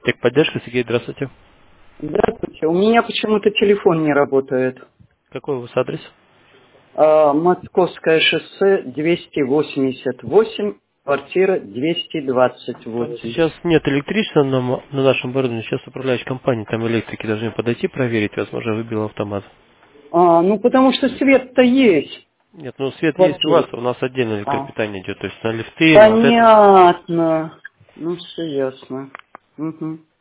Техподдержка, Сергей, здравствуйте. Здравствуйте. У меня почему-то телефон не работает. Какой у вас адрес? Московское шоссе 288, квартира Там 228. сейчас нет электричества на нашем оборудовании, сейчас управляющая компания, там электрики должны подойти, проверить, возможно, выбил автомат. Ну потому что свет-то есть Нет, ну в свет есть квартире. у нас отдельно А, электропитание идет, то есть на лифты, на вот это. понятно. Ну все ясно. Мгм.